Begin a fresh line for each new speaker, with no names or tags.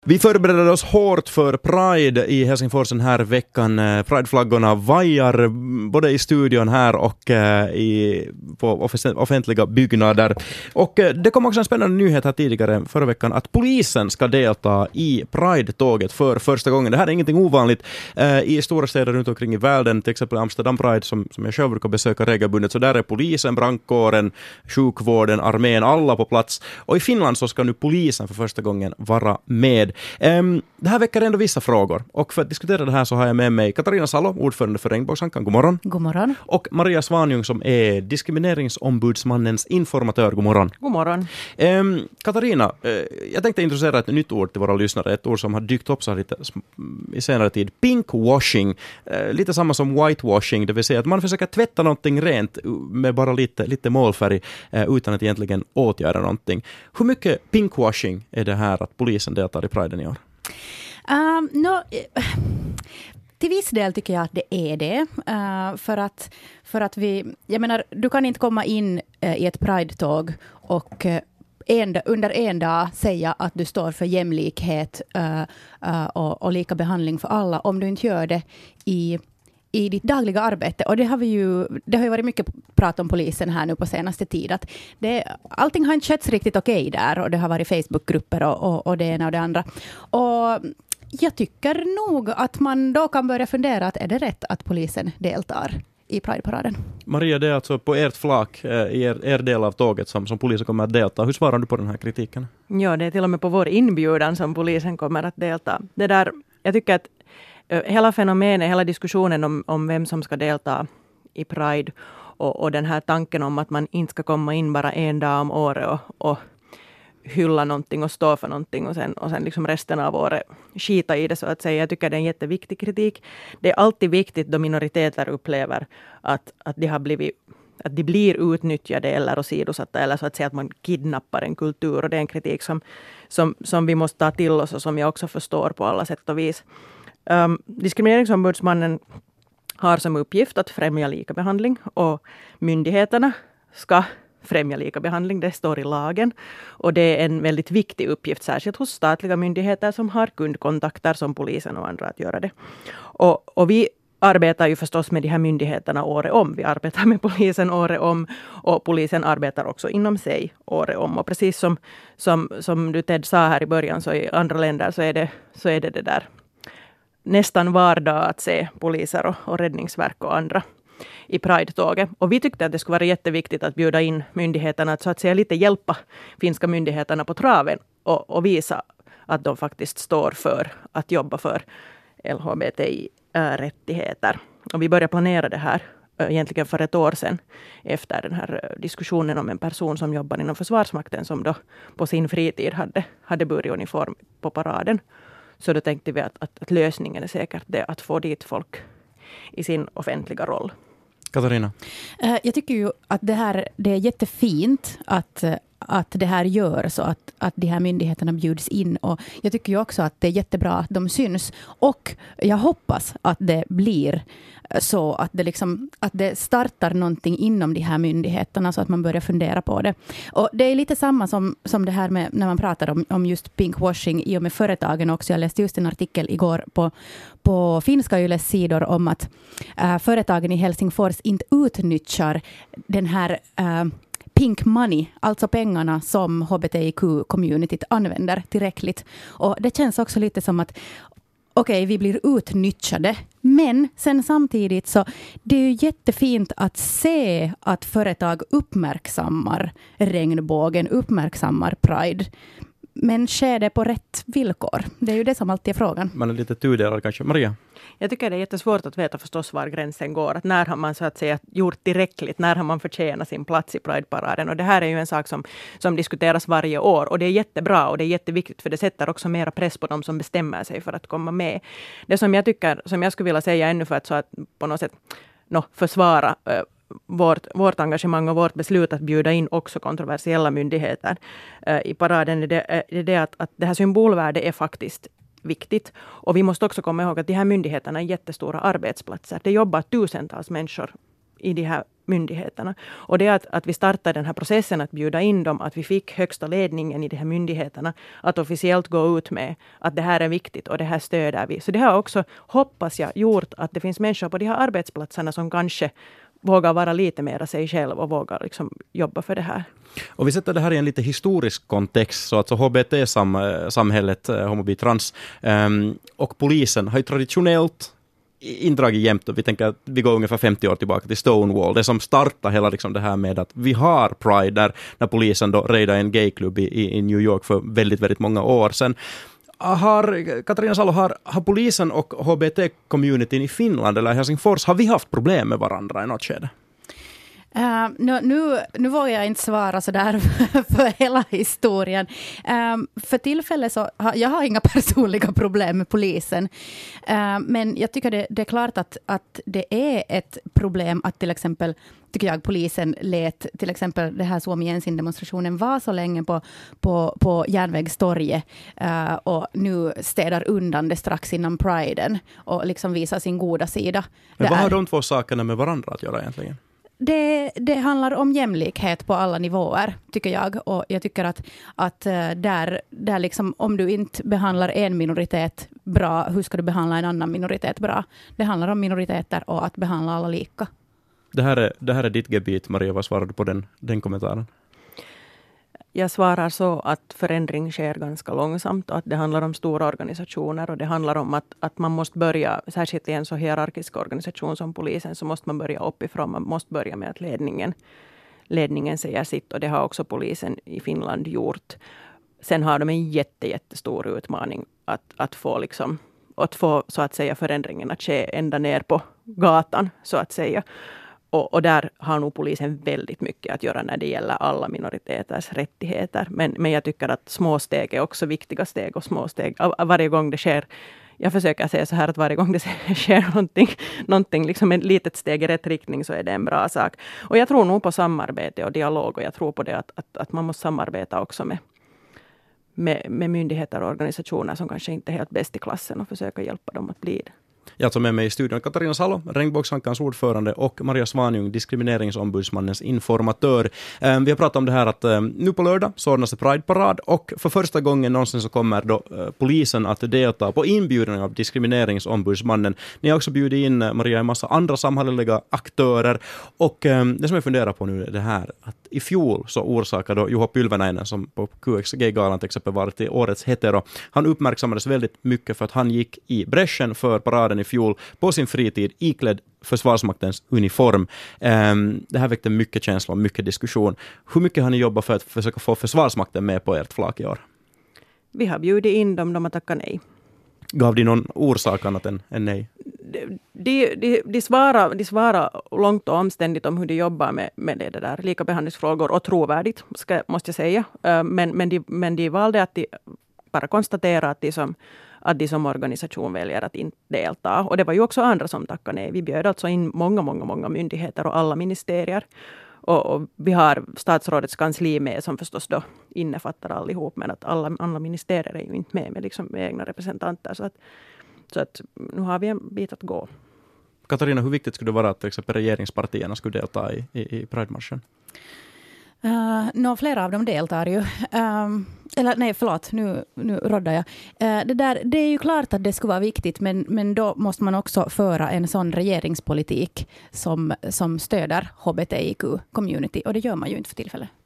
Vi förbereder oss hårt för Pride i Helsingfors den här veckan. Prideflaggorna vajar både i studion här och på offentliga byggnader. Och det kom också en spännande nyhet här tidigare förra veckan att polisen ska delta i Pride-tåget för första gången. Det här är ingenting ovanligt i stora städer runt omkring i världen, till exempel Amsterdam Pride som jag själv brukar besöka regelbundet. Så där är polisen, brandkåren, sjukvården, armén, alla på plats. Och i Finland så ska nu polisen för första gången vara med. Det här väcker ändå vissa frågor och för att diskutera det här så har jag med mig Katarina Salo, ordförande för Regnbågsankan. God morgon.
God morgon.
Och Maria Svanjung som är diskrimineringsombudsmannens informatör. God morgon.
God morgon.
Katarina, jag tänkte introducera ett nytt ord till våra lyssnare. Ett ord som har dykt upp så lite i senare tid. Pinkwashing. Lite samma som whitewashing, det vill säga att man försöker tvätta någonting rent med bara lite målfärg utan att egentligen åtgärda någonting. Hur mycket pinkwashing är det här att polisen deltar i Pride i år?
Till viss del tycker jag att det är det. För att jag menar, du kan inte komma in i ett Pride-tåg och under en dag säga att du står för jämlikhet och lika behandling för alla om du inte gör det i ditt dagliga arbete. Och det har ju varit mycket prat om polisen här nu på senaste tid. Att allting har inte skötts riktigt okej där. Och det har varit Facebookgrupper och det ena och det andra. Och jag tycker nog att man då kan börja fundera att är det rätt att polisen deltar i Pride-paraden?
Maria, det är alltså på ert flak i er del av tåget som polisen kommer att delta. Hur svarar du på den här kritiken?
Ja, det är till och med på vår inbjudan som polisen kommer att delta. Jag tycker att hela fenomenet, hela diskussionen om vem som ska delta i Pride och den här tanken om att man inte ska komma in bara en dag om året och hylla någonting och stå för någonting och sen liksom resten av året skita i det så att säga. Jag tycker det är en jätteviktig kritik. Det är alltid viktigt då minoriteter upplever att de blir utnyttjade eller åsidosatta eller så att säga att man kidnappar en kultur och det är en kritik som vi måste ta till oss och som jag också förstår på alla sätt och vis. Diskrimineringsombudsmannen har som uppgift att främja likabehandling och myndigheterna ska främja likabehandling, det står i lagen och det är en väldigt viktig uppgift särskilt hos statliga myndigheter som har kundkontakter som polisen och andra att göra det. Och vi arbetar ju förstås med de här myndigheterna året om. Vi arbetar med polisen året om och polisen arbetar också inom sig året om. Och precis som du Ted sa här i början så i andra länder så är det där nästan vardag att se poliser och räddningsverk och andra i Pride-tåget. Och vi tyckte att det skulle vara jätteviktigt att bjuda in myndigheterna att så att säga lite hjälpa finska myndigheterna på traven och visa att de faktiskt står för att jobba för LHBTI-rättigheter. Och vi började planera det här egentligen för ett år sedan efter den här diskussionen om en person som jobbar inom Försvarsmakten som då på sin fritid hade burguniform på paraden. Så då tänkte vi att lösningen är säkert det att få dit folk i sin offentliga roll.
Katarina?
Jag tycker ju att det är jättefint att det här görs och att de här myndigheterna bjuds in. Och jag tycker ju också att det är jättebra att de syns. Och jag hoppas att det blir så att det startar någonting inom de här myndigheterna så att man börjar fundera på det. Och det är lite samma som det här med när man pratar om just pinkwashing i och med företagen också. Jag läste just en artikel igår på finska Yles sidor om att företagen i Helsingfors inte utnyttjar den här pink money, alltså pengarna som HBTIQ-communityt använder tillräckligt. Och det känns också lite som att okej, vi blir utnyttjade. Men sen samtidigt så det är ju jättefint att se att företag uppmärksammar regnbågen, uppmärksammar Pride. Men sker det på rätt villkor? Det är ju det som alltid är frågan.
Man är lite tudelad kanske. Maria?
Jag tycker det är jättesvårt att veta förstås var gränsen går. Att när har man så att säga gjort tillräckligt? När har man förtjänat sin plats i Pride-paraden? Och det här är ju en sak som diskuteras varje år. Och det är jättebra och det är jätteviktigt för det sätter också mera press på dem som bestämmer sig för att komma med. Det som jag skulle vilja säga ännu för att, så att på något sätt försvara vårt engagemang och vårt beslut att bjuda in också kontroversiella myndigheter i paraden är det att det här symbolvärdet är faktiskt viktigt. Och vi måste också komma ihåg att de här myndigheterna är jättestora arbetsplatser. Det jobbar tusentals människor i de här myndigheterna. Och det är att vi startade den här processen att bjuda in dem, att vi fick högsta ledningen i de här myndigheterna att officiellt gå ut med att det här är viktigt och det här stöder vi. Så det har också, hoppas jag, gjort att det finns människor på de här arbetsplatserna som kanske vågar vara lite mer sig själv och vågar liksom jobba för det här.
Och vi sätter det här i en lite historisk kontext, så alltså HBT-samhället, homobi trans, och polisen har ju traditionellt indragit jämt, och vi tänker att vi går ungefär 50 år tillbaka till Stonewall, det som startar hela liksom det här med att vi har Pride där, när polisen då raidade en gayklubb i New York för väldigt, väldigt många år sedan. Katarina Salo, har polisen och HBT-communityn i Finland eller Helsingfors, har vi haft problem med varandra i något skede?
Nu vågar jag inte svara så där för hela historien. För tillfället så jag har inga personliga problem med polisen. Men jag tycker det är klart att det är ett problem att till exempel, tycker jag, polisen lät till exempel det här Suomi Ensin-demonstrationen var så länge på Järnvägstorget och nu städar undan det strax innan Priden och liksom visar sin goda sida.
Men vad har de två sakerna med varandra att göra egentligen?
Det handlar om jämlikhet på alla nivåer, tycker jag. Och jag tycker att där liksom, om du inte behandlar en minoritet bra, hur ska du behandla en annan minoritet bra? Det handlar om minoriteter och att behandla alla lika.
Det här är ditt gebit, Maria. Vad svarar du på den kommentaren?
Jag svarar så att förändring sker ganska långsamt och att det handlar om stora organisationer och det handlar om att man måste börja, särskilt i en så hierarkisk organisation som polisen, så måste man börja uppifrån. Man måste börja med att ledningen säger sitt, och det har också polisen i Finland gjort. Sen har de en jättestor utmaning att få så att säga förändringen att ske ända ner på gatan, så att säga. Och där har nog polisen väldigt mycket att göra när det gäller alla minoriteters rättigheter. Men jag tycker att små steg är också viktiga steg, och små steg varje gång det sker. Jag försöker säga så här att varje gång det sker någonting liksom ett litet steg i rätt riktning, så är det en bra sak. Och jag tror nog på samarbete och dialog, och jag tror på det att man måste samarbeta också med myndigheter och organisationer som kanske inte är helt bäst i klassen och försöka hjälpa dem att bli det.
Jag tar med mig i studion Katarina Salo, Regnbågsankans ordförande, och Maria Svanjung, diskrimineringsombudsmannens informatör. Vi har pratat om det här att nu på lördag så ordnas det Pride-parad, och för första gången någonsin så kommer då polisen att delta på inbjudan av diskrimineringsombudsmannen. Ni har också bjudit in, Maria, en massa andra samhälleliga aktörer, och det som jag funderar på nu är det här att i fjol så orsakade då Juha Pylväinen, som på QXG-galan till exempel var till årets hetero, han uppmärksammades väldigt mycket för att han gick i bräschen för paraden i fjol på sin fritid iklädd Försvarsmaktens uniform. Det här väckte mycket känslor och mycket diskussion. Hur mycket har ni jobbat för att försöka få Försvarsmakten med på ert flak i år?
Vi har bjudit in dem, de har tackat nej.
Gav de någon orsak annat än nej?
De svarar långt och omständigt om hur de jobbar med det där likabehandlingsfrågor, och trovärdigt måste jag säga. Men de valde att de bara konstatera att de som organisation väljer att inte delta. Och det var ju också andra som tackade nej. Vi bjöd alltså in många myndigheter och alla ministerier. Och vi har statsrådets kansli med, som förstås då innefattar allihop, men att alla ministerier är ju inte med liksom med egna representanter. Så att nu har vi en bit att gå.
Katarina, hur viktigt skulle det vara att till exempel regeringspartierna skulle delta i Pride-marschen?
Flera av dem deltar ju. Nu roddar jag. Det är ju klart att det skulle vara viktigt, men då måste man också föra en sån regeringspolitik som stöder HBTIQ-community, och det gör man ju inte för tillfället.